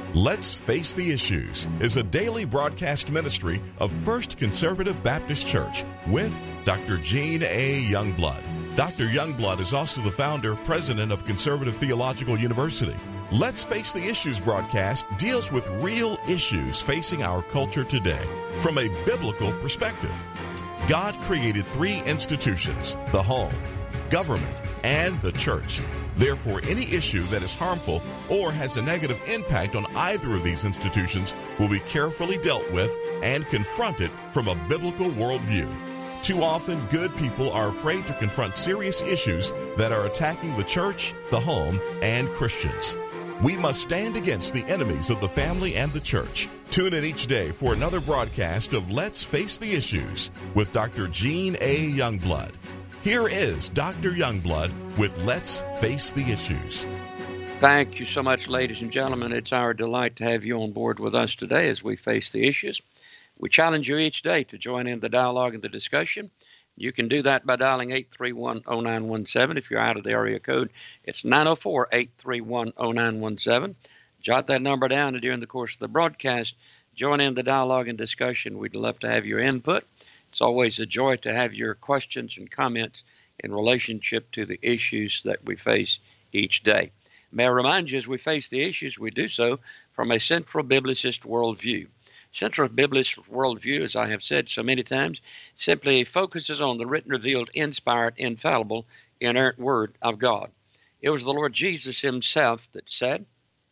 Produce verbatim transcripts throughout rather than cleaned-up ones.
Let's Face the Issues is a daily broadcast ministry of First Conservative Baptist Church with Doctor Gene A. Youngblood. Doctor Youngblood is also the founder, president of Conservative Theological University. Let's Face the Issues broadcast deals with real issues facing our culture today from a biblical perspective. God created three institutions: the home, government, and the church. Therefore, any issue that is harmful or has a negative impact on either of these institutions will be carefully dealt with and confronted from a biblical worldview. Too often, good people are afraid to confront serious issues that are attacking the church, the home, and Christians. We must stand against the enemies of the family and the church. Tune in each day for another broadcast of Let's Face the Issues with Doctor Gene A. Youngblood. Here is Doctor Youngblood with Let's Face the Issues. Thank you so much, ladies and gentlemen. It's our delight to have you on board with us today as we face the issues. We challenge you each day to join in the dialogue and the discussion. You can do that by dialing eight three one, oh nine one seven. If you're out of the area code, it's nine oh four, eight three one, oh nine one seven. Jot that number down, and during the course of the broadcast, join in the dialogue and discussion. We'd love to have your input. It's always a joy to have your questions and comments in relationship to the issues that we face each day. May I remind you, as we face the issues, we do so from a central biblicist worldview. Central biblicist worldview, as I have said so many times, simply focuses on the written, revealed, inspired, infallible, inerrant Word of God. It was the Lord Jesus himself that said,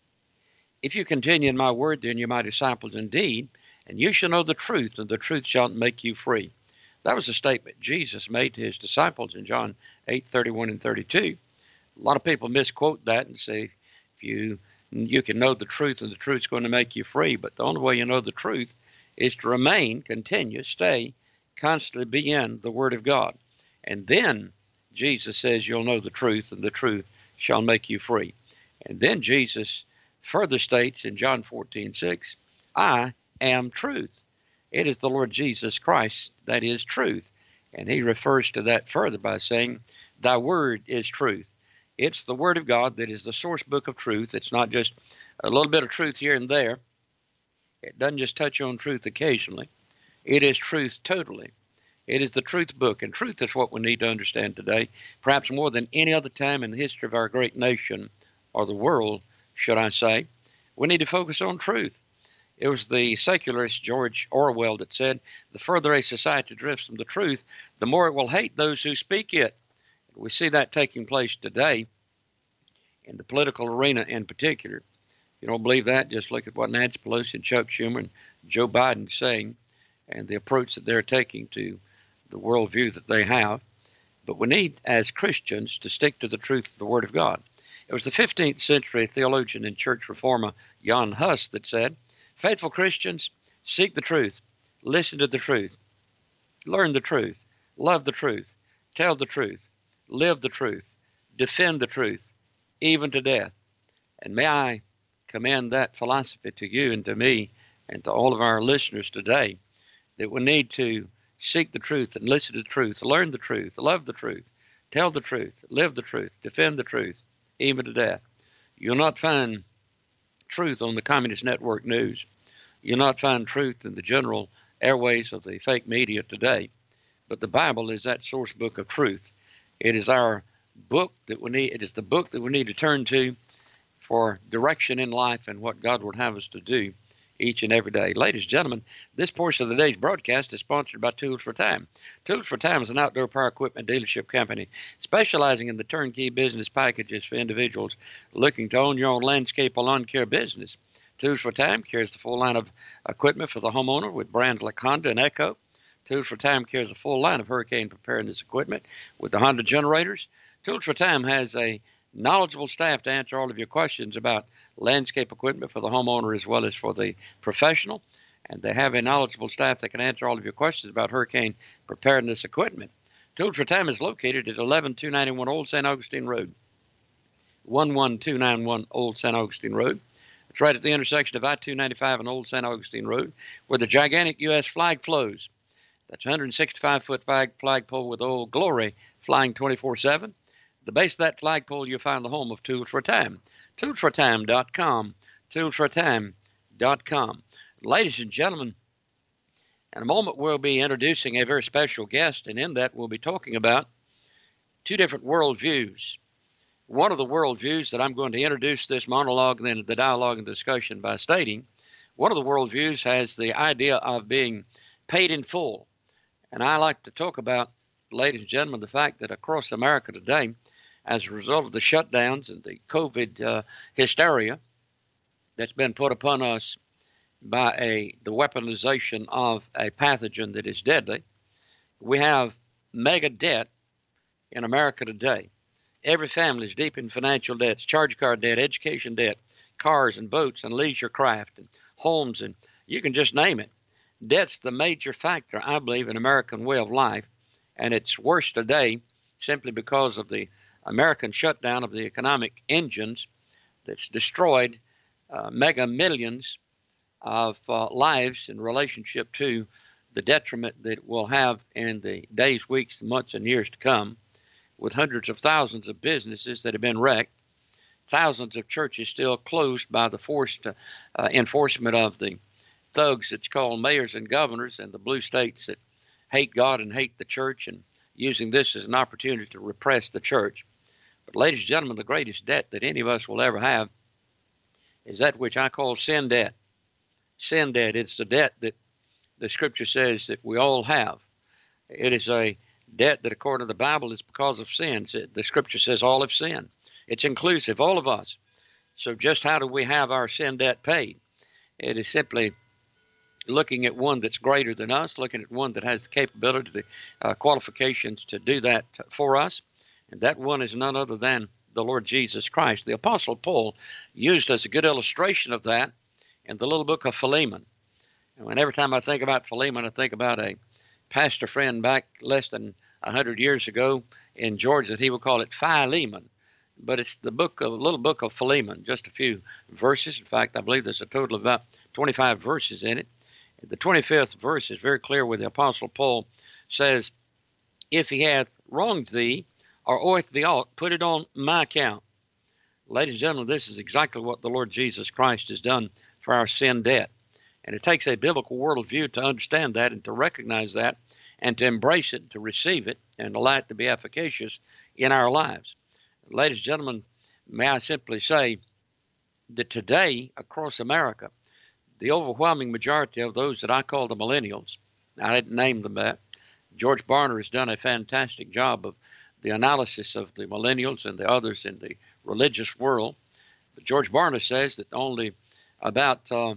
"If you continue in my word, then you're my disciples indeed, and you shall know the truth, and the truth shall make you free." That was a statement Jesus made to his disciples in John eight, thirty-one and thirty-two. A lot of people misquote that and say, if you you can know the truth, and the truth's going to make you free. But the only way you know the truth is to remain, continue, stay, constantly be in the Word of God. And then Jesus says you'll know the truth, and the truth shall make you free. And then Jesus further states in John fourteen, six, "I am truth." It is the Lord Jesus Christ that is truth. And he refers to that further by saying, "Thy word is truth." It's the Word of God that is the source book of truth. It's not just a little bit of truth here and there. It doesn't just touch on truth occasionally. It is truth totally. It is the truth book, and truth is what we need to understand today, perhaps more than any other time in the history of our great nation, or the world, should I say. We need to focus on truth. It was the secularist George Orwell that said, "The further a society drifts from the truth, the more it will hate those who speak it." We see that taking place today in the political arena in particular. If you don't believe that, just look at what Nancy Pelosi and Chuck Schumer and Joe Biden are saying and the approach that they're taking to the worldview that they have. But we need, as Christians, to stick to the truth of the Word of God. It was the fifteenth century theologian and church reformer Jan Hus that said, "Faithful Christians, seek the truth, listen to the truth, learn the truth, love the truth, tell the truth, live the truth, defend the truth, even to death." And may I commend that philosophy to you and to me and to all of our listeners today, that we need to seek the truth and listen to the truth, learn the truth, love the truth, tell the truth, live the truth, defend the truth, even to death. You'll not find truth on the Communist Network News. You'll not find truth in the general airways of the fake media today. But the Bible is that source book of truth. It is our book that we need. It is the book that we need to turn to for direction in life and what God would have us to do each and every day. Ladies and gentlemen, this portion of the day's broadcast is sponsored by Tools for Time. Tools for Time is an outdoor power equipment dealership company specializing in the turnkey business packages for individuals looking to own your own landscape or lawn care business. Tools for Time carries the full line of equipment for the homeowner with brands like Honda and Echo. Tools for Time carries a full line of hurricane preparedness equipment with the Honda generators. Tools for Time has a knowledgeable staff to answer all of your questions about landscape equipment for the homeowner as well as for the professional. And they have a knowledgeable staff that can answer all of your questions about hurricane preparedness equipment. Tools for Time is located at eleven two ninety-one Old Saint Augustine Road, one one two nine one Old Saint Augustine Road. It's right at the intersection of I two ninety-five and Old Saint Augustine Road, where the gigantic U S flag flows. That's a one hundred sixty-five foot flag, flagpole with Old Glory flying twenty-four seven. At the base of that flagpole, you'll find the home of Tools for Time. tools for time dot com. tools for time dot com. Ladies and gentlemen, in a moment we'll be introducing a very special guest, and in that we'll be talking about two different worldviews. One of the worldviews that I'm going to introduce this monologue and then the dialogue and discussion by stating, one of the worldviews has the idea of being paid in full. And I like to talk about, ladies and gentlemen, the fact that across America today, as a result of the shutdowns and the COVID uh, hysteria that's been put upon us by a the weaponization of a pathogen that is deadly, we have mega debt in America today. Every family is deep in financial debts, charge card debt, education debt, cars and boats and leisure craft and homes, and you can just name it. Debt's the major factor, I believe, in American way of life, and it's worse today simply because of the American shutdown of the economic engines that's destroyed uh, mega millions of uh, lives in relationship to the detriment that it will have in the days, weeks, months, and years to come, with hundreds of thousands of businesses that have been wrecked, thousands of churches still closed by the forced uh, enforcement of the thugs that's called mayors and governors and the blue states that hate God and hate the church and using this as an opportunity to repress the church. But ladies and gentlemen, the greatest debt that any of us will ever have is that which I call sin debt. Sin debt, it's the debt that the scripture says that we all have. It is a debt that according to the Bible is because of sins. The scripture says all have sinned. It's inclusive, all of us. So just how do we have our sin debt paid? It is simply looking at one that's greater than us, looking at one that has the capability, the uh, qualifications to do that for us. And that one is none other than the Lord Jesus Christ. The Apostle Paul used as a good illustration of that in the little book of Philemon. And every time I think about Philemon, I think about a pastor friend back less than a hundred years ago in Georgia that he would call it Philemon. But it's the book of, little book of Philemon, just a few verses. In fact, I believe there's a total of about twenty-five verses in it. The twenty-fifth verse is very clear where the Apostle Paul says, if he hath wronged thee, or oweth thee aught, put it on my account. Ladies and gentlemen, this is exactly what the Lord Jesus Christ has done for our sin debt. And it takes a biblical worldview to understand that and to recognize that and to embrace it, to receive it, and allow it to be efficacious in our lives. Ladies and gentlemen, may I simply say that today across America, the overwhelming majority of those that I call the millennials, I didn't name them that. George Barna has done a fantastic job of the analysis of the millennials and the others in the religious world. But George Barna says that only about uh,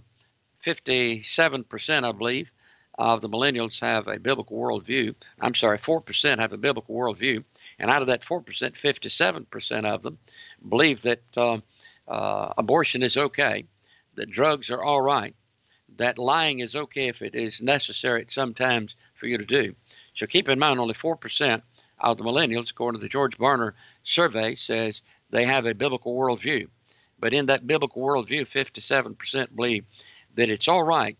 fifty-seven percent, I believe, of the millennials have a biblical worldview. I'm sorry, four percent have a biblical worldview. And out of that four percent, fifty-seven percent of them believe that uh, uh, abortion is okay, that drugs are all right, that lying is okay if it is necessary sometimes for you to do. So keep in mind, only four percent of the millennials, according to the George Barna survey, says they have a biblical worldview. But in that biblical worldview, fifty-seven percent believe that it's all right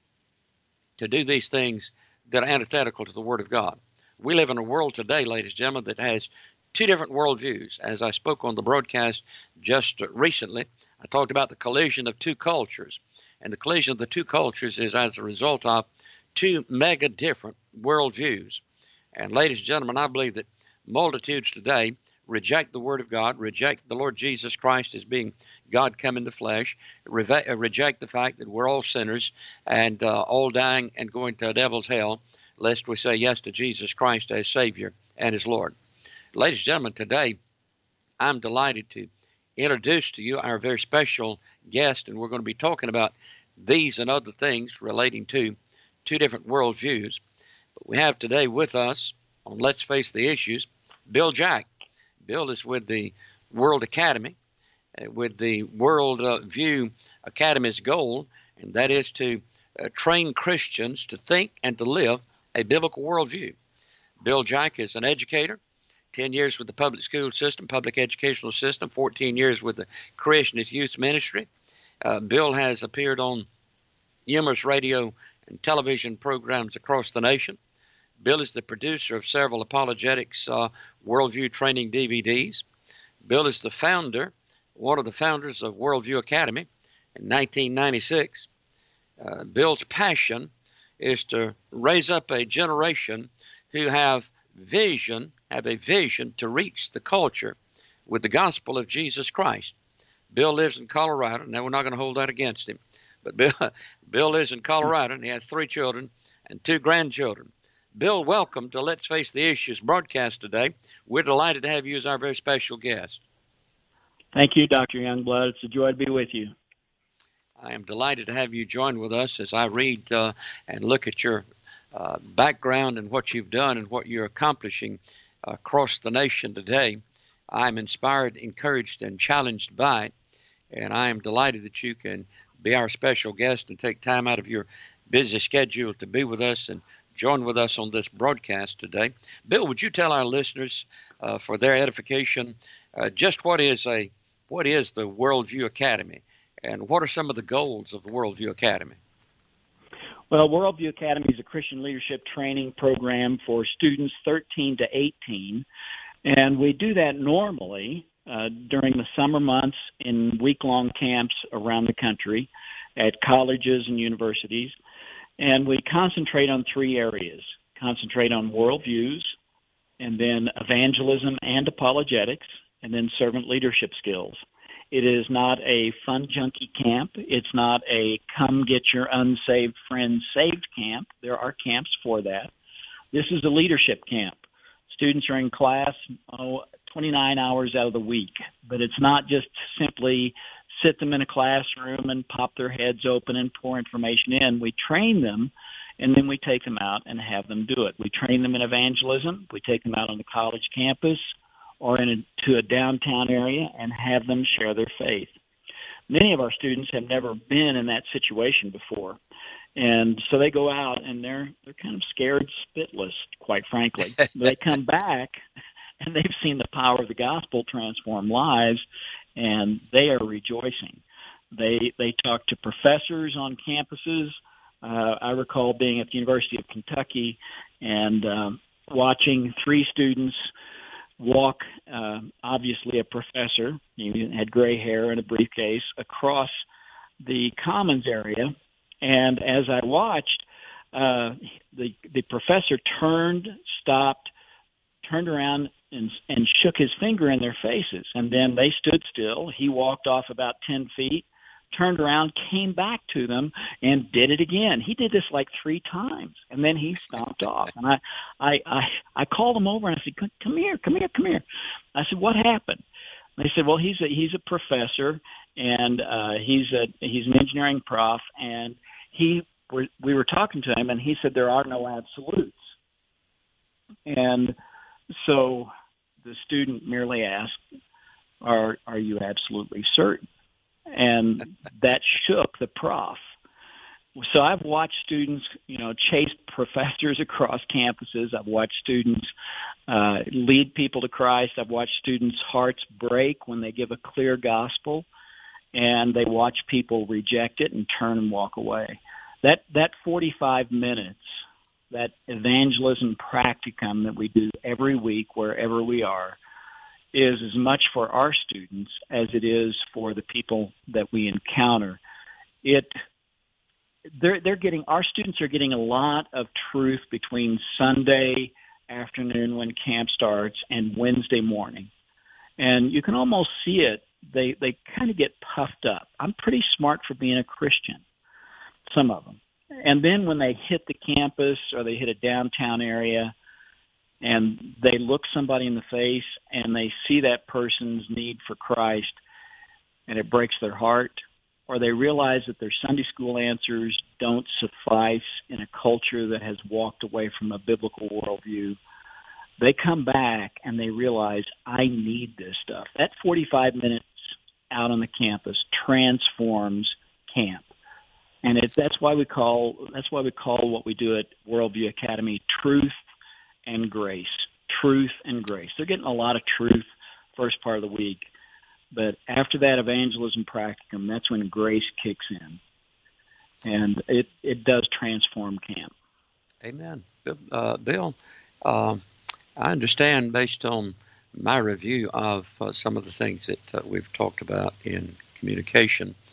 to do these things that are antithetical to the Word of God. We live in a world today, ladies and gentlemen, that has two different worldviews. As I spoke on the broadcast just recently, I talked about the collision of two cultures. And the collision of the two cultures is as a result of two mega different worldviews. And ladies and gentlemen, I believe that multitudes today reject the Word of God, reject the Lord Jesus Christ as being God come in the flesh, re- reject the fact that we're all sinners and uh, all dying and going to a devil's hell, lest we say yes to Jesus Christ as Savior and as Lord. Ladies and gentlemen, today I'm delighted to introduce to you our very special guest, and we're going to be talking about these and other things relating to two different worldviews. But we have today with us on Let's Face the Issues, Bill Jack. Bill is with the World Academy, uh, with the World uh, View Academy's goal, and that is to uh, train Christians to think and to live a biblical worldview. Bill Jack is an educator, ten years with the public school system, public educational system, fourteen years with the Creationist Youth Ministry. Uh, Bill has appeared on numerous radio and television programs across the nation. Bill is the producer of several apologetics uh, worldview training D V Ds. Bill is the founder, one of the founders of Worldview Academy, in nineteen ninety-six. Uh, Bill's passion is to raise up a generation who have vision, have a vision to reach the culture with the gospel of Jesus Christ. Bill lives in Colorado. Now, we're not going to hold that against him. But Bill, Bill lives in Colorado, and he has three children and two grandchildren. Bill, welcome to Let's Face the Issues broadcast today. We're delighted to have you as our very special guest. Thank you, Doctor Youngblood. It's a joy to be with you. I am delighted to have you join with us as I read uh, and look at your uh, background and what you've done and what you're accomplishing uh, across the nation today. I'm inspired, encouraged, and challenged by it, and I am delighted that you can be our special guest and take time out of your busy schedule to be with us and join with us on this broadcast today. Bill, would you tell our listeners, uh, for their edification, uh, just what is a what is the Worldview Academy, and what are some of the goals of the Worldview Academy? Well, Worldview Academy is a Christian leadership training program for students thirteen to eighteen, and we do that normally uh, during the summer months in week-long camps around the country at colleges and universities. And we concentrate on three areas. Concentrate on worldviews, and then evangelism and apologetics, and then servant leadership skills. It is not a fun junkie camp. It's not a come get your unsaved friends saved camp. There are camps for that. This is a leadership camp. Students are in class oh, twenty-nine hours out of the week, but it's not just simply sit them in a classroom and pop their heads open and pour information in. We train them, and then we take them out and have them do it. We train them in evangelism. We take them out on the college campus or in a, to a downtown area and have them share their faith. Many of our students have never been in that situation before, and so they go out and they're they're kind of scared spitless, quite frankly. They come back and they've seen the power of the gospel transform lives, and they are rejoicing. They they talk to professors on campuses. Uh, I recall being at the University of Kentucky and um, watching three students walk, uh, obviously a professor, he had gray hair and a briefcase, across the commons area. And as I watched, uh, the the professor turned, stopped, turned around, and, and shook his finger in their faces. And then they stood still. He walked off about ten feet, turned around, came back to them, and did it again. He did this like three times, and then he stomped off. And I, I, I, I called him over and I said, "Come here, come here, come here." I said, "What happened?" And they said, "Well, he's a he's a professor, and uh, he's a he's an engineering prof, and he we we were talking to him, and he said there are no absolutes." And so the student merely asked, "Are are you absolutely certain?" And that shook the prof. So I've watched students, you know, chase professors across campuses. I've watched students uh, lead people to Christ. I've watched students' hearts break when they give a clear gospel, and they watch people reject it and turn and walk away. That that forty-five minutes, that evangelism practicum that we do every week wherever we are, is as much for our students as it is for the people that we encounter. It, they're, they're getting, our students are getting a lot of truth between Sunday afternoon when camp starts and Wednesday morning. And you can almost see it. They, they kind of get puffed up. I'm pretty smart for being a Christian, some of them. And then when they hit the campus or they hit a downtown area, and they look somebody in the face and they see that person's need for Christ, and it breaks their heart, or they realize that their Sunday school answers don't suffice in a culture that has walked away from a biblical worldview, they come back and they realize, I need this stuff. That forty-five minutes out on the campus transforms camp. And it's, that's why we call that's why we call what we do at Worldview Academy truth and grace, truth and grace. They're getting a lot of truth first part of the week, but after that evangelism practicum, that's when grace kicks in, and it, it does transform camp. Amen. Uh, Bill, uh, I understand based on my review of uh, some of the things that uh, we've talked about in communication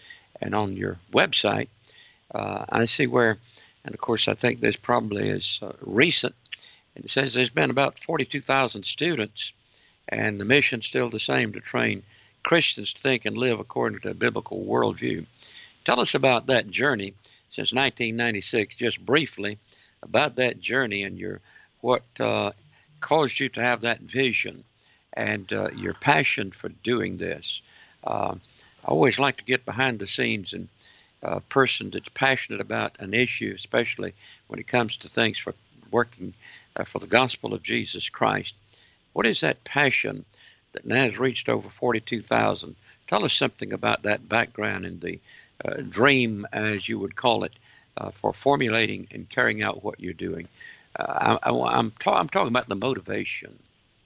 and on your website, uh, I see where, and of course I think this probably is uh, recent, and it says there's been about forty-two thousand students, and the mission's still the same, to train Christians to think and live according to a biblical worldview. Tell us about that journey since nineteen ninety-six, just briefly, about that journey and your what uh, caused you to have that vision and uh, your passion for doing this. Uh, I always like to get behind the scenes and a person that's passionate about an issue, especially when it comes to things for working uh, for the gospel of Jesus Christ. What is that passion that now has reached over forty-two thousand? Tell us something about that background and the uh, dream, as you would call it, uh, for formulating and carrying out what you're doing. Uh, I, I, I'm, ta- I'm talking about the motivation.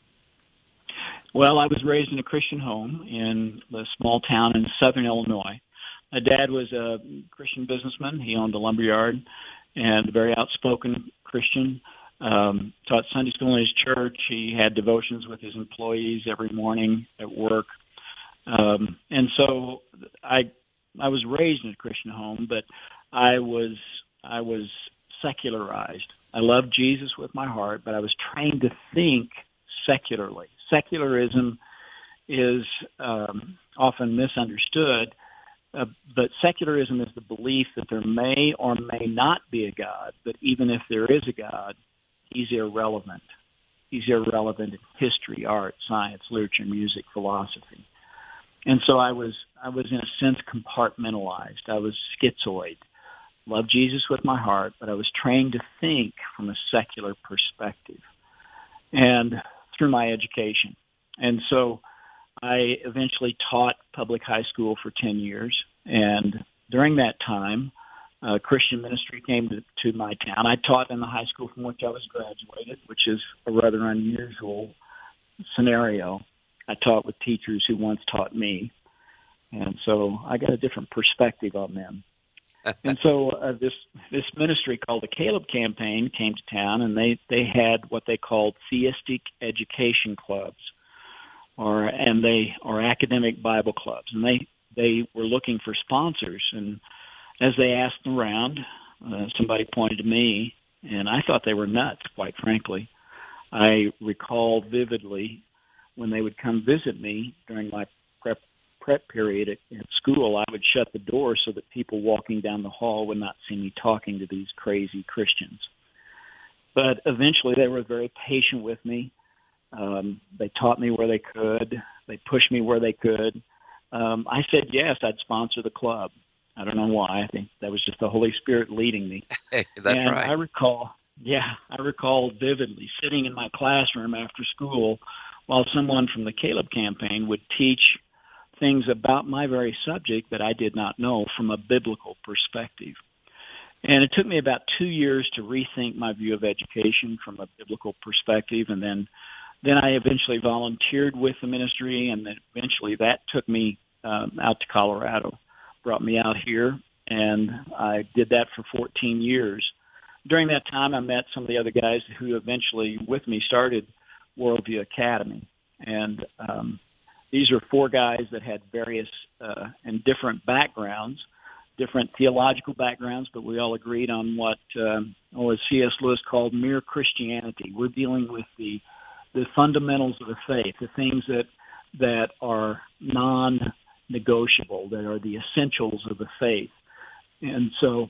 Well, I was raised in a Christian home in a small town in southern Illinois. My dad was a Christian businessman. He owned a lumber yard and a very outspoken Christian. Um, taught Sunday school in his church. He had devotions with his employees every morning at work. Um, and so I I was raised in a Christian home, but I was I was secularized. I loved Jesus with my heart, but I was trained to think secularly. Secularism is um, often misunderstood, uh, but secularism is the belief that there may or may not be a God, but even if there is a God, he's irrelevant. He's irrelevant in history, art, science, literature, music, philosophy. And so I was, I was in a sense compartmentalized. I was schizoid. Loved Jesus with my heart, but I was trained to think from a secular perspective and through my education. And so I eventually taught public high school for ten years. And during that time, uh, Christian ministry came to, to my town. I taught in the high school from which I was graduated, which is a rather unusual scenario. I taught with teachers who once taught me. And so I got a different perspective on them. And so uh, this this ministry called the Caleb Campaign came to town, and they, they had what they called theistic education clubs, or and they or academic Bible clubs, and they they were looking for sponsors. And as they asked around, uh, somebody pointed to me, and I thought they were nuts, quite frankly. I recall vividly when they would come visit me during my prep prep period at, at school, I would shut the door so that people walking down the hall would not see me talking to these crazy Christians. But eventually they were very patient with me. Um, they taught me where they could. They pushed me where they could. Um, I said yes, I'd sponsor the club. I don't know why. I think that was just the Holy Spirit leading me. Hey, that's and right. I recall, yeah, I recall vividly sitting in my classroom after school while someone from the Caleb Campaign would teach things about my very subject that I did not know from a biblical perspective. And it took me about two years to rethink my view of education from a biblical perspective, and then then I eventually volunteered with the ministry, and then eventually that took me um, out to Colorado, brought me out here, and I did that for fourteen years. During that time, I met some of the other guys who eventually, with me, started Worldview Academy, and um, these are four guys that had various uh, and different backgrounds, different theological backgrounds, but we all agreed on what, um, oh, as C S Lewis called mere Christianity. We're dealing with the the fundamentals of the faith, the things that that are non-negotiable, that are the essentials of the faith. And so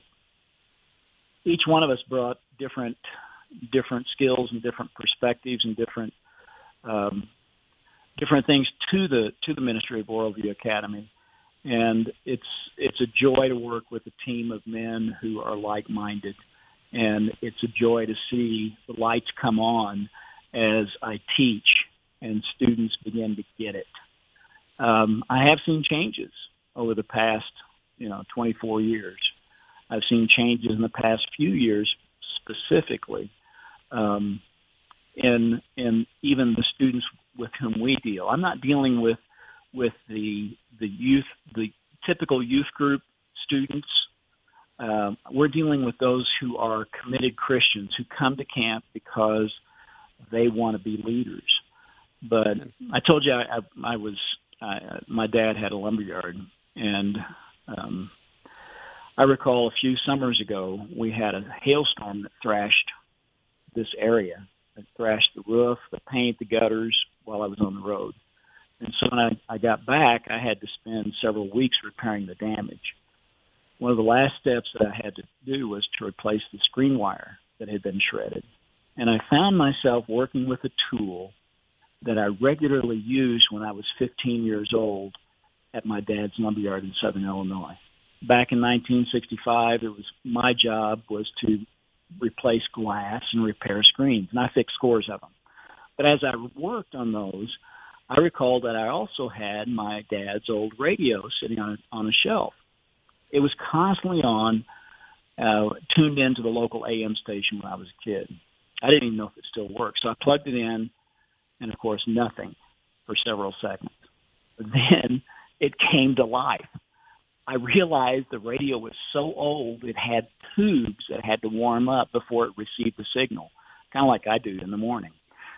each one of us brought different different skills and different perspectives and different um, different things to the to the ministry of Worldview Academy, and it's it's a joy to work with a team of men who are like-minded, and it's a joy to see the lights come on as I teach and students begin to get it. Um, I have seen changes over the past, you know, twenty-four years. I've seen changes in the past few years, specifically um, in in even the students with whom we deal. I'm not dealing with with the the youth, the typical youth group students. Um, we're dealing with those who are committed Christians who come to camp because they want to be leaders. But I told you I, I, I was I, my dad had a lumberyard, and um, I recall a few summers ago, we had a hailstorm that thrashed this area. It thrashed the roof, the paint, the gutters while I was on the road. And so when I, I got back, I had to spend several weeks repairing the damage. One of the last steps that I had to do was to replace the screen wire that had been shredded. And I found myself working with a tool that I regularly used when I was fifteen years old at my dad's lumberyard in Southern Illinois. Back in nineteen sixty-five, it was my job was to replace glass and repair screens, and I fixed scores of them. But as I worked on those, I recalled that I also had my dad's old radio sitting on a, on a shelf. It was constantly on, uh, tuned into the local A M station when I was a kid. I didn't even know if it still worked, so I plugged it in, and of course, nothing for several seconds. Then it came to life. I realized the radio was so old it had tubes that had to warm up before it received the signal, kind of like I do in the morning.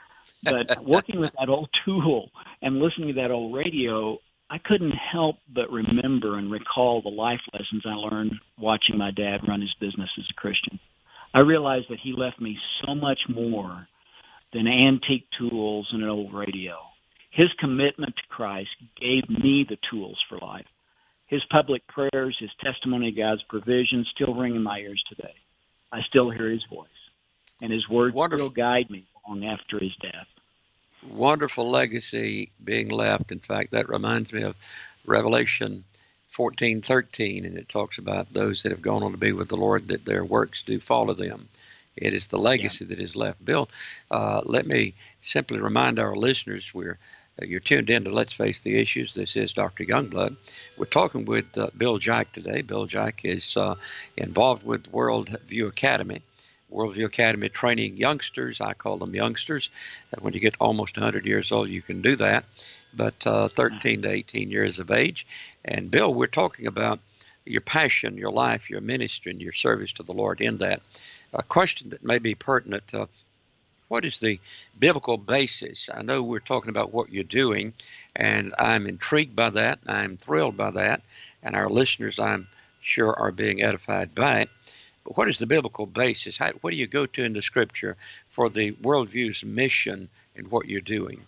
But working with that old tool and listening to that old radio, I couldn't help but remember and recall the life lessons I learned watching my dad run his business as a Christian. I realized that he left me so much more than antique tools and an old radio. His commitment to Christ gave me the tools for life. His public prayers, his testimony of God's provision still ring in my ears today. I still hear his voice, and his words Wonderful. still guide me long after his death. Wonderful legacy being left. In fact, that reminds me of Revelation fourteen thirteen, and it talks about those that have gone on to be with the Lord, that their works do follow them. It is the legacy yeah. that is left. Bill, uh, let me simply remind our listeners, we're uh, you're tuned in to Let's Face the Issues. This is Doctor Youngblood. We're talking with uh, Bill Jack today. Bill Jack is uh, involved with World View Academy. Worldview Academy training youngsters. I call them youngsters. When you get almost one hundred years old, you can do that. But uh, thirteen to eighteen years of age. And Bill, we're talking about your passion, your life, your ministry, and your service to the Lord in that. A question that may be pertinent, uh, what is the biblical basis? I know we're talking about what you're doing, and I'm intrigued by that. I'm thrilled by that. And our listeners, I'm sure, are being edified by it. But what is the biblical basis? How, what do you go to in the Scripture for the Worldview's mission and what you're doing?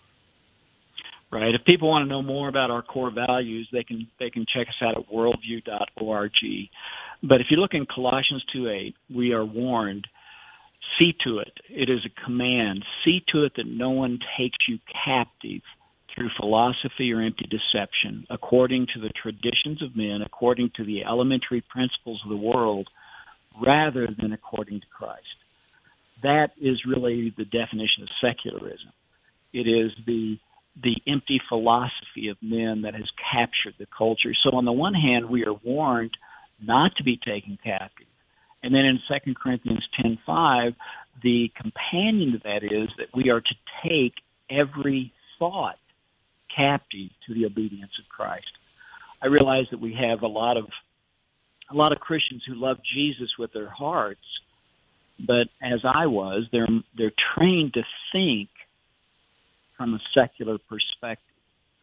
Right. If people want to know more about our core values, they can they can check us out at worldview dot org. But if you look in Colossians two eight, we are warned, see to it. It is a command. See to it that no one takes you captive through philosophy or empty deception, according to the traditions of men, according to the elementary principles of the world, rather than according to Christ. That is really the definition of secularism. It is the the empty philosophy of men that has captured the culture. So on the one hand, we are warned not to be taken captive. And then in Second Corinthians ten five, the companion to that is that we are to take every thought captive to the obedience of Christ. I realize that we have a lot of a lot of Christians who love Jesus with their hearts, but as I was, they're they're trained to think from a secular perspective.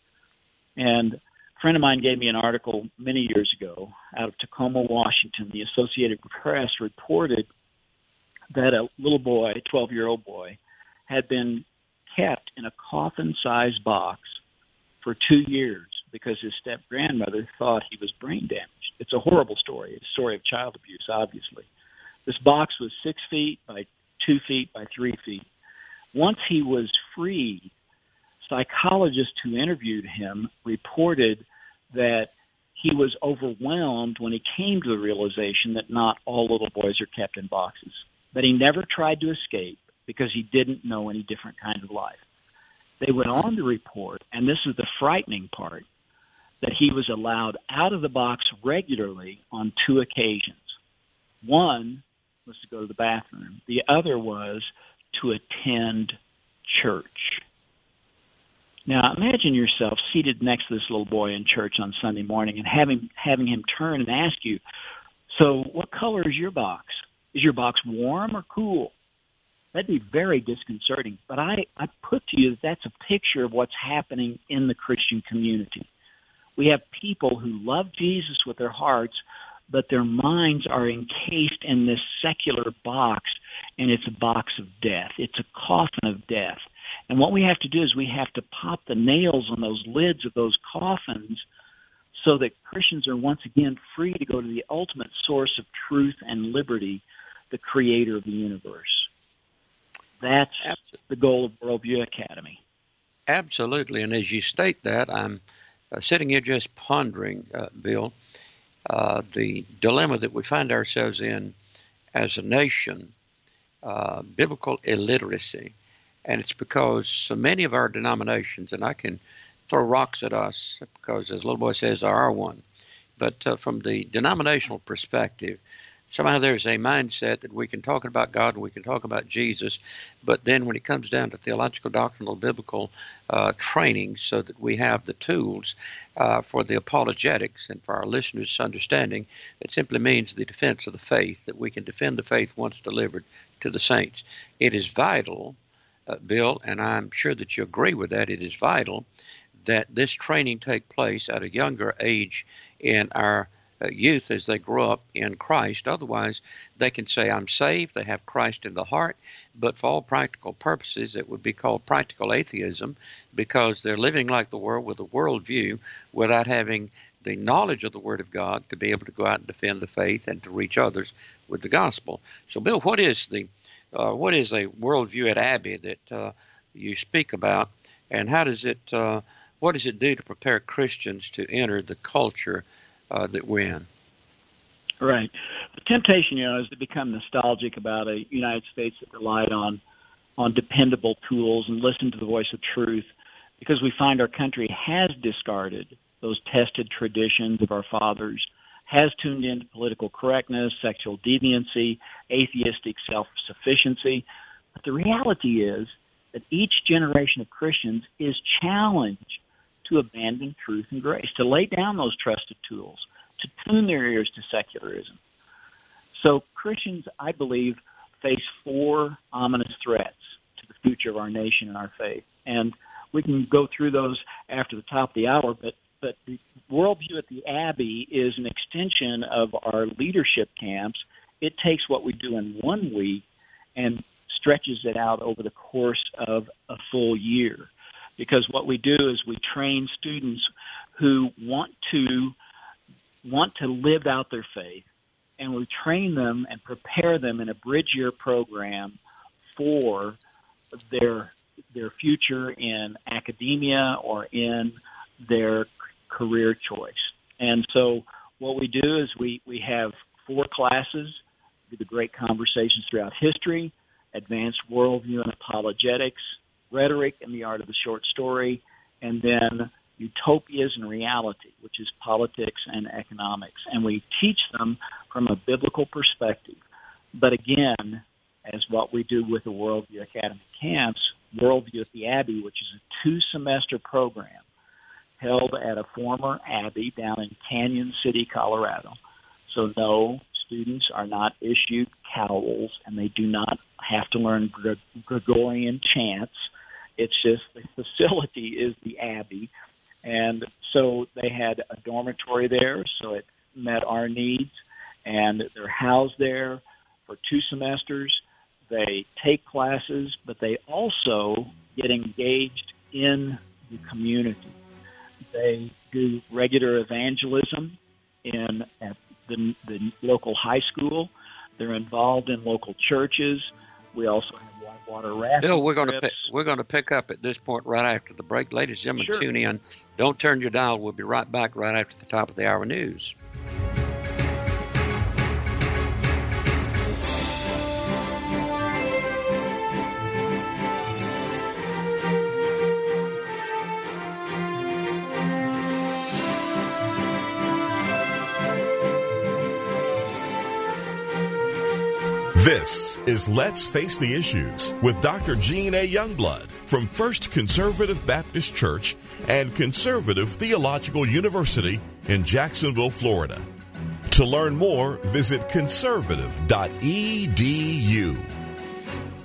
And a friend of mine gave me an article many years ago out of Tacoma, Washington. The Associated Press reported that a little boy, a twelve-year-old boy, had been kept in a coffin-sized box for two years because his step-grandmother thought he was brain damaged. It's a horrible story. It's a story of child abuse, obviously. This box was six feet by two feet by three feet. Once he was freed, psychologists who interviewed him reported that he was overwhelmed when he came to the realization that not all little boys are kept in boxes. But he never tried to escape because he didn't know any different kind of life. They went on to report, and this is the frightening part, that he was allowed out of the box regularly on two occasions. One was to go to the bathroom. The other was to attend church. Now, imagine yourself seated next to this little boy in church on Sunday morning and having having him turn and ask you, so what color is your box? Is your box warm or cool? That'd be very disconcerting. But I, I put to you that that's a picture of what's happening in the Christian community. We have people who love Jesus with their hearts, but their minds are encased in this secular box, and it's a box of death. It's a coffin of death. And what we have to do is we have to pop the nails on those lids of those coffins so that Christians are once again free to go to the ultimate source of truth and liberty, the creator of the universe. That's Absolutely. The goal of Worldview Academy. Absolutely. And as you state that, I'm uh, sitting here just pondering, uh, Bill, uh, the dilemma that we find ourselves in as a nation, uh, biblical illiteracy. And it's because so many of our denominations, and I can throw rocks at us because, as little boy says, I are one. But uh, from the denominational perspective, somehow there's a mindset that we can talk about God and we can talk about Jesus, but then when it comes down to theological, doctrinal, biblical uh, training so that we have the tools uh, for the apologetics and for our listeners' understanding, it simply means the defense of the faith, that we can defend the faith once delivered to the saints. It is vital, uh, Bill, and I'm sure that you agree with that, it is vital that this training take place at a younger age in our Uh, youth as they grow up in Christ. Otherwise, they can say, I'm saved, they have Christ in the heart, but for all practical purposes, it would be called practical atheism because they're living like the world with a worldview without having the knowledge of the Word of God to be able to go out and defend the faith and to reach others with the gospel. So, Bill, what is the uh, what is a worldview at Abbey that uh, you speak about, and how does it uh, what does it do to prepare Christians to enter the culture Uh, that we're in? Right. The temptation, you know, is to become nostalgic about a United States that relied on on dependable tools and listened to the voice of truth, because we find our country has discarded those tested traditions of our fathers, has tuned into political correctness, sexual deviancy, atheistic self-sufficiency. But the reality is that each generation of Christians is challenged to abandon truth and grace, to lay down those trusted tools, to tune their ears to secularism. So Christians, I believe, face four ominous threats to the future of our nation and our faith. And we can go through those after the top of the hour, but, but the Worldview at the Abbey is an extension of our leadership camps. It takes what we do in one week and stretches it out over the course of a full year. Because what we do is we train students who want to want to live out their faith, and we train them and prepare them in a bridge year program for their their future in academia or in their career choice. And so what we do is we, we have four classes, the great conversations throughout history, advanced worldview and apologetics, rhetoric and the art of the short story, and then utopias and reality, which is politics and economics. And we teach them from a biblical perspective. But again, as what we do with the Worldview Academy camps, Worldview at the Abbey, which is a two-semester program held at a former abbey down in Canyon City, Colorado. So no, students are not issued cowls, and they do not have to learn Gregorian chants. It's just the facility is the Abbey. And so they had a dormitory there, so it met our needs. And they're housed there for two semesters. They take classes, but they also get engaged in the community. They do regular evangelism in at the, the local high school. They're involved in local churches. We also have whitewater rafting. Bill, we're going trips. to pick, we're going to pick up at this point right after the break. Ladies and gentlemen, Sure. tune in. Don't turn your dial. We'll be right back right after the top of the hour news. This is Let's Face the Issues with Doctor Gene A. Youngblood from First Conservative Baptist Church and Conservative Theological University in Jacksonville, Florida. To learn more, visit conservative dot e d u.